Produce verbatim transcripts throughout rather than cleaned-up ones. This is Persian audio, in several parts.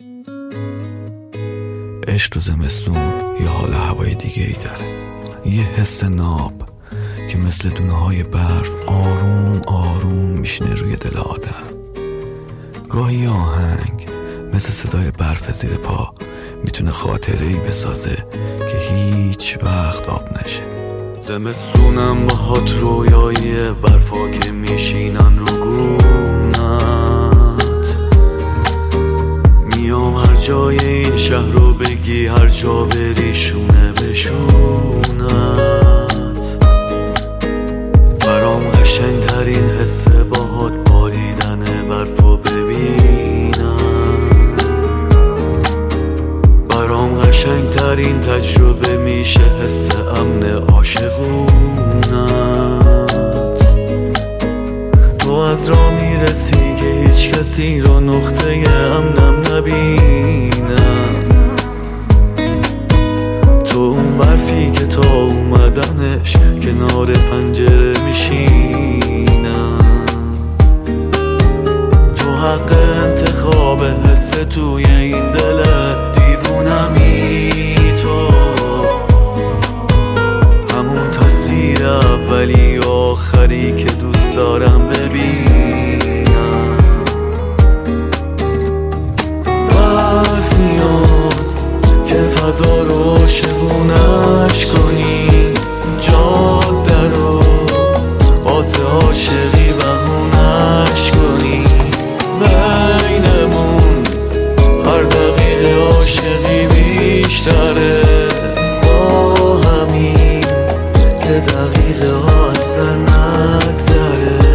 عشق تو زمستون یه حال هوای دیگه ای داره، یه حس ناب که مثل دونه های برف آروم آروم میشینه روی دل آدم. گاهی آهنگ مثل صدای برف زیر پا میتونه خاطره ای بسازه که هیچ وقت آب نشه. زمستونم باهات رویای برفا که میشینن رو گونت، میام هر جای این شهر رو بگی، هر جا بری شونه به شونت. برام قشنگ ترین حسه باهات باریدن برفا ببینم، برام قشنگ ترین تجربه میشه حس امن عاشقونت. تو از راه میرسی که هیچ کسی رو نقطه امنم نبینم، تو اون برفی که تا اومدنش کنار پنجره میشینم. تو حق انتخاب حس توی این دل دیوونمی، تو همون تصویر اولی و آخری که دوست دارم ببینم. برف میاد که فضا رو عاشقونش کنی، جاده رو واسه عاشقی بهونش کنی. بینمون هر دقیقه عاشقی بیشتره، با همین که دقیقه ها اصلا نگذره.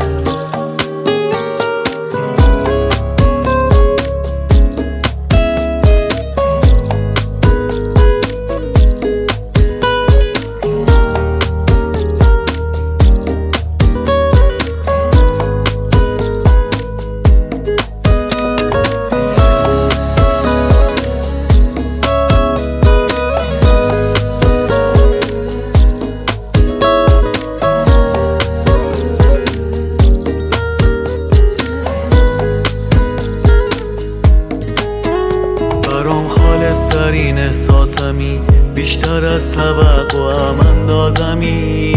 برام خالص ترین احساسمی، بیشتر از توقعم اندازمی.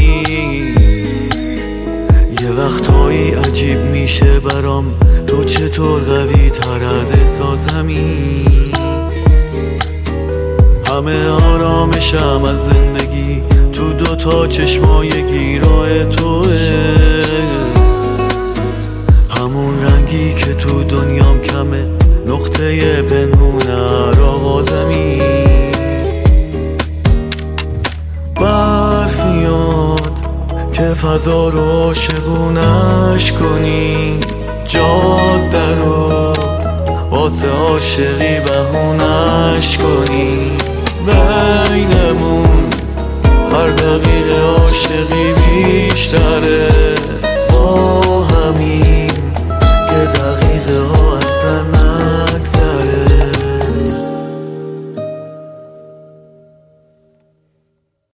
یه وقتایی عجیب میشه برام تو چطور قوی تر از احساسمی. همه آرامشم از زندگی تو دوتا چشمای گیرای توه، همون رنگی که تو دنیام کمه، نقطه پنهون هر آغازمی. برف میاد که فضا رو عاشقونش کنی، جاده رو واسه عاشقی بهونش کنی. بینمون هر دقیقه عاشقی بیشتره،